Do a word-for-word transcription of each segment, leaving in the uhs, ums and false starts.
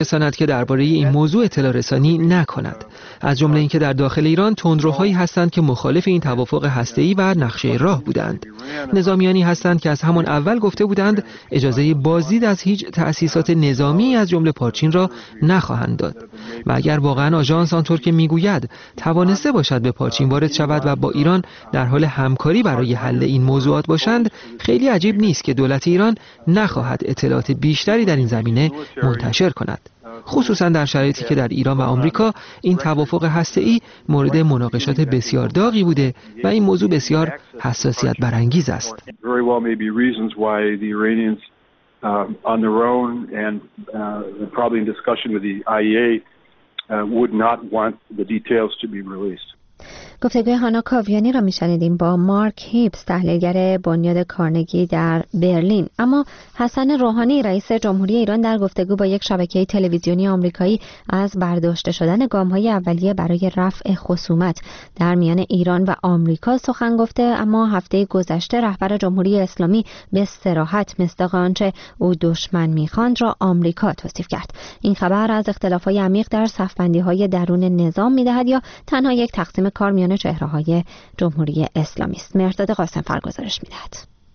رساند که درباره این موضوع اطلاع رسانی نکند. از جمله اینکه در داخل ایران تندروهایی هستند که مخالف این توافق هسته‌ای و نقشه راه بودند. نظامیانی هستند که از همان اول گفته بودند اجازه بازدید از هیچ تأسیسات نظامی از جمله پارچین را نخواهند داد. و اگر واقعا آژانس آنطور که میگوید توانسته باشد به پارچین وارد شود و با ایران در حال همکاری برای حل این موضوعات باشند، خیلی عجیب نیست که دولت ایران نخواهد اطلاعات بیشتری در این زمینه منتشر کند، خصوصا در شرایطی که در ایران و آمریکا این توافق هسته‌ای مورد مناقشات بسیار داغی بوده و این موضوع بسیار حساسیت برانگیز است. گفتگوی هانا کاویانی را میشنیدیم با مارک هیبس، تحلیلگر بنیاد کارنگی در برلین. اما حسن روحانی رئیس جمهوری ایران در گفتگو با یک شبکه تلویزیونی آمریکایی از برداشته شدن گام‌های اولیه برای رفع خصومت در میان ایران و آمریکا سخن گفته، اما هفته گذشته رهبر جمهوری اسلامی به صراحت مصداق آنچه او دشمن می‌خواند را آمریکا توصیف کرد. این خبر از اختلاف‌های عمیق در صف‌بندی‌های درون نظام می‌دهد یا تنها یک تقسیم کار میان چهره‌های جمهوری اسلامی است؟ مرداد قاسم‌فر گزارش می‌دهد.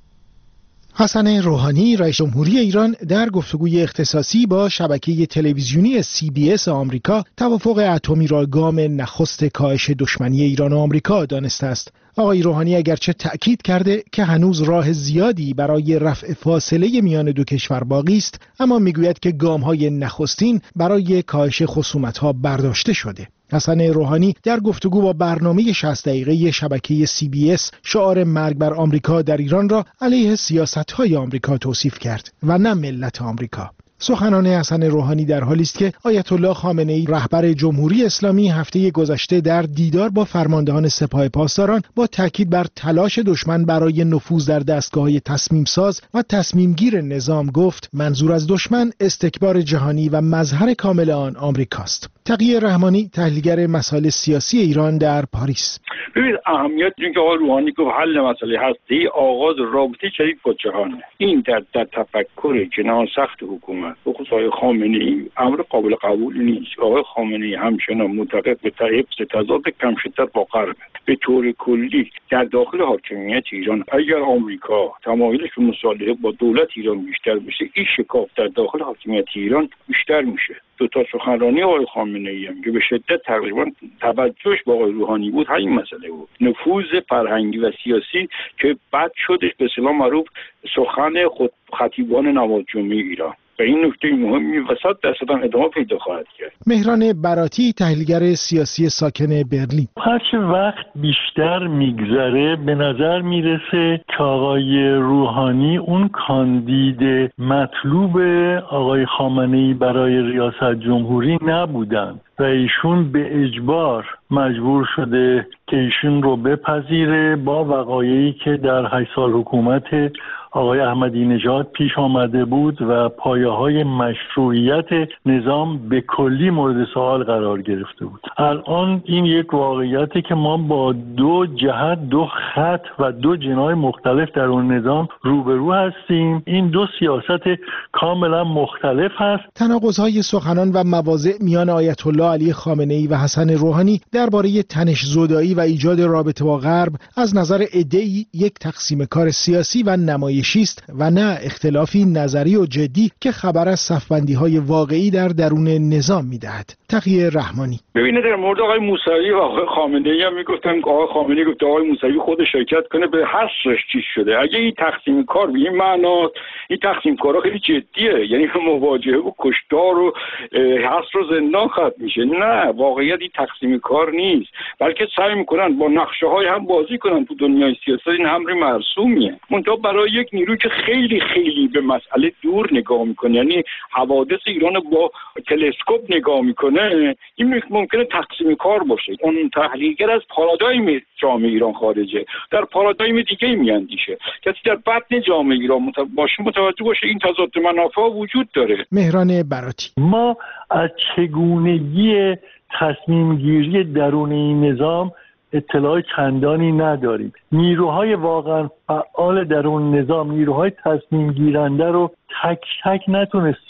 حسن روحانی رئیس جمهوری ایران در گفتگوی اختصاصی با شبکه تلویزیونی سی بی اس آمریکا توافق اتمی را گام نخست کاهش دشمنی ایران و آمریکا دانسته است. آقای روحانی اگرچه تأکید کرده که هنوز راه زیادی برای رفع فاصله میان دو کشور باقی است، اما میگوید که گام‌های نخستین برای کاهش خصومت‌ها برداشته شده. حسن روحانی در گفتگو با برنامه شصت دقیقه شبکه سی بی اس شعار مرگ بر آمریکا در ایران را علیه سیاست‌های آمریکا توصیف کرد و نه ملت آمریکا. سخنان حسن روحانی در حالی است که آیت الله خامنه‌ای رهبر جمهوری اسلامی هفته گذشته در دیدار با فرماندهان سپاه پاسداران با تاکید بر تلاش دشمن برای نفوذ در دستگاه‌های تصمیم ساز و تصمیم گیر نظام گفت منظور از دشمن استکبار جهانی و مظهر کامل آن آمریکاست. تقی رحمانی، تحلیلگر مسائل سیاسی ایران در پاریس: ببینید اهمیت اینکه آقای روحانی گفت حل مسئله هستی آغاز رابطه جدید با جهانه. این در در تفکر جناح سخت حکومت بخصوص آقای خامنه‌ای امر قابل قبول نیست. آقای خامنه‌ای همچنان معتقد به حفظ تضاد کم شدت با غرب. به طور کلی در داخل حاکمیت ایران اگر آمریکا تمایلش به مصالحه با دولت ایران بیشتر بشه، این شکاف در داخل حاکمیت ایران بیشتر میشه. دو تا سخنرانی آقای خامنه‌ای هم که به شدت تقریبا توجهش با آقای روحانی بود همین مسئله بود، نفوذ فرهنگی و سیاسی که بعد شدش به اصطلاح معروف سخن خود خطیبان نماز جمعه ایران. و این نکته مهمی وسط درصد ادامه پیدا خواهد کرد. مهران براتی، تحلیلگر سیاسی ساکن برلین: هرچه وقت بیشتر میگذره به نظر میرسه که آقای روحانی اون کاندید مطلوب آقای خامنه‌ای برای ریاست جمهوری نبودن و ایشون به اجبار مجبور شده که ایشون رو بپذیره با وقایعی که در هشت سال حکومت آقای احمدی نژاد پیش آمده بود و پایه‌های مشروعیت نظام به کلی مورد سوال قرار گرفته بود. الان این یک واقعیتی که ما با دو جهت، دو خط و دو جناح مختلف در اون نظام روبرو هستیم. این دو سیاست کاملا مختلف هست. تناقض‌های سخنان و مواضع میان آیت الله علی خامنه‌ای و حسن روحانی درباره تنش زدایی و ایجاد رابطه با غرب از نظر عده‌ای یک تقسیم کار سیاسی و نمایشی است و نه اختلافی نظری و جدی که خبر از صف‌بندی‌های واقعی در درون نظام می‌دهد. تقی رحمانی: ببینید در مورد آقای موسوی و آقای خامنه‌ای هم میگفتن که آقای خامنه‌ای گفت آقای موسوی خود شرکت کنه، به حصرش چیز شده. اگه این تقسیم کار به این معنا، این تقسیم کارا خیلی جدیه، یعنی مواجهه با کشتار و حصر و زندان ختم میشه. نه، واقعیت این تقسیم کار نیست، بلکه سعی میکنن با نقشه‌های هم بازی کنن تو دنیای سیاست. این امر مرسومیه. منتها برای یک نیروی که خیلی خیلی به مسئله دور نگاه میکنه، یعنی حوادث ایران با تلسکوپ نگاه میکنه، این ممکنه تقسیم کار باشه. اون تحلیلگر از پارادایم جامعه ایران خارجه، در پارادایم دیگه میاندیشه. کسی در بطن جامعه ایران باشه متوجه باشه این تضاد منافع وجود داره. مهران براتی: ما از چگونگی تصمیم گیری درون این نظام اطلاع چندانی نداریم. نیروهای واقعا فعال در اون نظام، نیروهای تصمیم گیرنده رو تک تک نتونستیم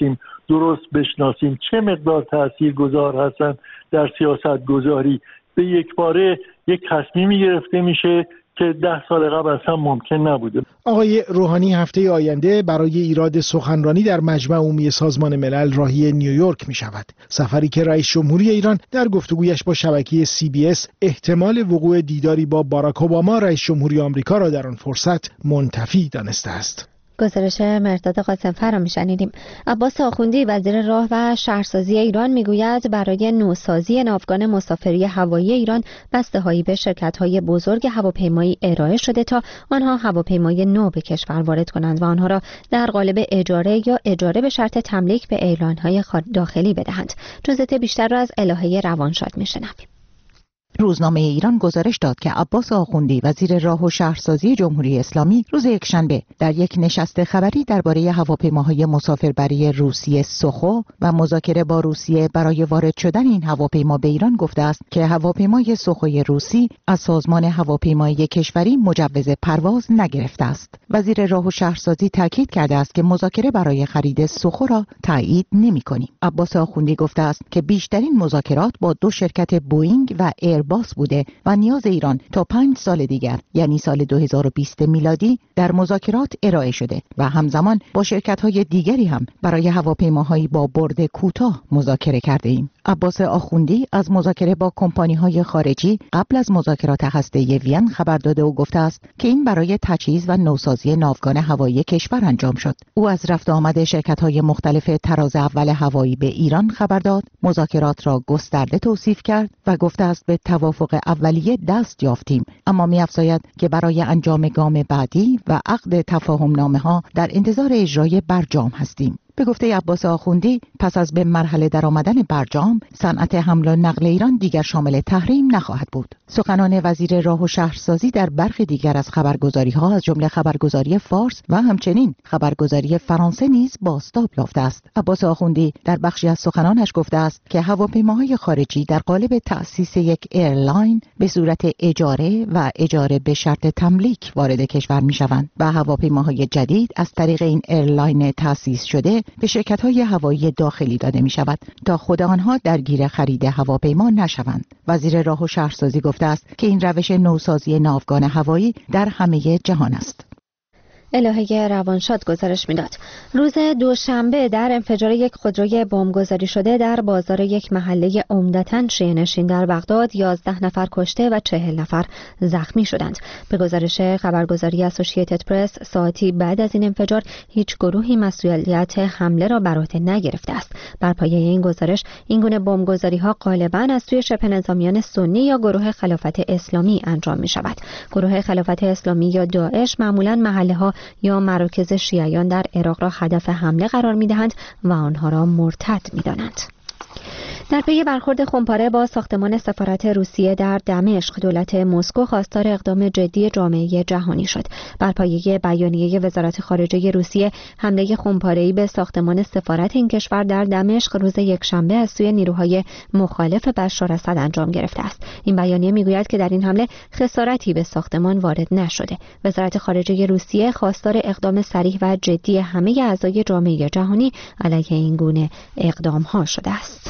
درست بشناسیم چه مقدار تاثیرگذار هستن در سیاست گذاری. به یک باره یک تصمیمی گرفته میشه که ده سال قبل اصلا ممکن نبوده. آقای روحانی هفته آینده برای ایراد سخنرانی در مجمع عمومی سازمان ملل راهی نیویورک می شود. سفری که رئیس جمهوری ایران در گفتگویش با شبکه سی بی اس احتمال وقوع دیداری با باراک اوباما رئیس جمهوری آمریکا را در آن فرصت منتفی دانسته است. گزارش مرداد قاسم‌فر را میشنیدیم. عباس آخوندی وزیر راه و شهرسازی ایران میگوید برای نوسازی ناوگان مسافری هوایی ایران بسته‌هایی به شرکت‌های بزرگ هواپیمایی ارائه شده تا آنها هواپیمای نو به کشور وارد کنند و آنها را در قالب اجاره یا اجاره به شرط تملیک به ایرلاین‌های داخلی بدهند. جزئیات بیشتر را از الهه روانشاد میشنویم. روزنامه ایران گزارش داد که عباس آخوندی وزیر راه و شهرسازی جمهوری اسلامی روز یکشنبه در یک نشست خبری درباره هواپیماهای مسافربری روسیه سوخو و مذاکره با روسیه برای وارد شدن این هواپیما به ایران گفته است که هواپیمای سوخوی روسی از سازمان هواپیمایی کشوری مجوز پرواز نگرفته است. وزیر راه و شهرسازی تاکید کرده است که مذاکره برای خرید سوخو را تایید نمی‌کنیم. عباس آخوندی گفته است که بیشترین مذاکرات با دو شرکت بوئینگ و ایر باس بوده و نیاز ایران تا پنج سال دیگر یعنی سال دو هزار و بیست میلادی در مذاکرات ارائه شده و همزمان با شرکت‌های دیگری هم برای هواپیماهایی با برد کوتاه مذاکره کرده ایم. عباس آخوندی از مذاکره با کمپانی‌های خارجی قبل از مذاکرات هسته‌ای وین خبر داده و گفته است که این برای تجهیز و نوسازی ناوگان هوایی کشور انجام شد. او از رفت آمد شرکت‌های مختلف تراز اول هوایی به ایران خبر داد، مذاکرات را گسترده توصیف کرد و گفته است به توافق اولیه دست یافتیم، اما می‌افزاید که برای انجام گام بعدی و عقد تفاهم نامه‌ها در انتظار اجرای برجام هستیم. به گفته عباس آخوندی پس از به مرحله درآمدن برجام صنعت حمل و نقل ایران دیگر شامل تحریم نخواهد بود. سخنان وزیر راه و شهرسازی در برخی دیگر از خبرگزاری‌ها از جمله خبرگزاری فارس و همچنین خبرگزاری فرانسه نیز بازتاب یافته است. عباس آخوندی در بخشی از سخنانش گفته است که هواپیماهای خارجی در قالب تأسیس یک ایرلاین به صورت اجاره و اجاره به شرط تملیک وارد کشور می‌شوند و هواپیماهای جدید از طریق این ایرلاین تأسیس شده به شرکت‌های هوایی داخلی داده می‌شود تا خود آنها درگیر خرید هواپیما نشوند. وزیر راه و شهرسازی گفته است که این روش نوسازی ناوگان هوایی در همه جهان است. الهه روانشاد گزارش میداد. روز دوشنبه در انفجار یک خودروی بمبگذاری شده در بازار یک محله عمدتاً شیعه‌نشین در بغداد یازده نفر کشته و چهل نفر زخمی شدند. به گزارش خبرگزاری اسوسییتد پرس ساعتی بعد از این انفجار هیچ گروهی مسئولیت حمله را بر عهده نگرفته است. بر پایه این گزارش این گونه بمبگذاری‌ها غالباً از سوی شبه نظامیان سنی یا گروه خلافت اسلامی انجام می‌شود. گروه خلافت اسلامی یا داعش معمولاً محله‌ها یا مراکز شیعیان در عراق را هدف حمله قرار می‌دهند و آنها را مرتد می‌دانند. در پی برخورد خونپاره با ساختمان سفارت روسیه در دمشق، دولت مسکو خواستار اقدام جدی جامعه جهانی شد. بر پایه بیانیه وزارت خارجه روسیه، حمله خونپاره‌ای به ساختمان سفارت این کشور در دمشق روز یکشنبه از سوی نیروهای مخالف بشار اسد انجام گرفته است. این بیانیه میگوید که در این حمله خسارتی به ساختمان وارد نشده. وزارت خارجه روسیه خواستار اقدام صریح و جدی همه اعضای جامعه جهانی علیه این گونه اقدام‌ها شده است.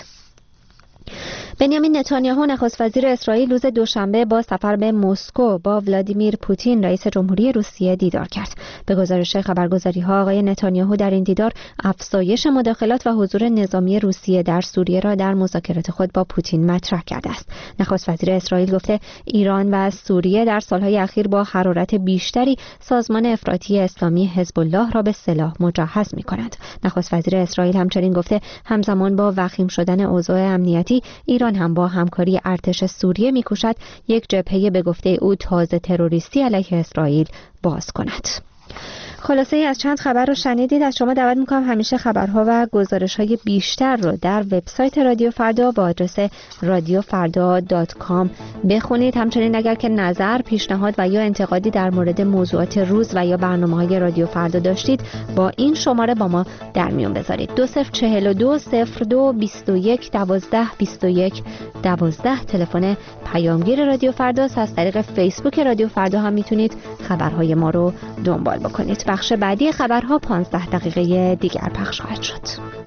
بنیامین نتانیاهو نخست وزیر اسرائیل روز دوشنبه با سفر به مسکو با ولادیمیر پوتین رئیس جمهوری روسیه دیدار کرد. به گزارش خبرگزاری‌ها آقای نتانیاهو در این دیدار افزایش مداخلات و حضور نظامی روسیه در سوریه را در مذاکرات خود با پوتین مطرح کرده است. نخست وزیر اسرائیل گفته ایران و سوریه در سالهای اخیر با حرارت بیشتری سازمان افراطی اسلامی حزب الله را به سلاح مجهز می‌کنند. نخست وزیر اسرائیل همچنین گفته همزمان با وخیم شدن اوضاع امنیتی ایران هم با همکاری ارتش سوریه می‌کوشد یک جبهه به گفته او تازه تروریستی علیه اسرائیل باز کند. خلاصه ای از چند خبر رو شنیدید. از شما دعوت میکنم همیشه خبرها و گزارش‌های بیشتر رو در وبسایت رادیو فردا با آدرس رادیو فردا دات کام بخونید. همچنین اگر که نظر، پیشنهاد و یا انتقادی در مورد موضوعات روز و یا برنامه‌های رادیو فردا داشتید با این شماره با ما در میون بذارید. دو صفر چهل و دو صفر دو بیست و یک دوازده بیست و یک دوازده تلفن پیامگیر رادیو فردا است. از طریق فیسبوک رادیو فردا هم میتونید خبرهای ما رو دنبال بکنید. بخش بعدی خبرها پانزده دقیقه دیگر پخش خواهد شد.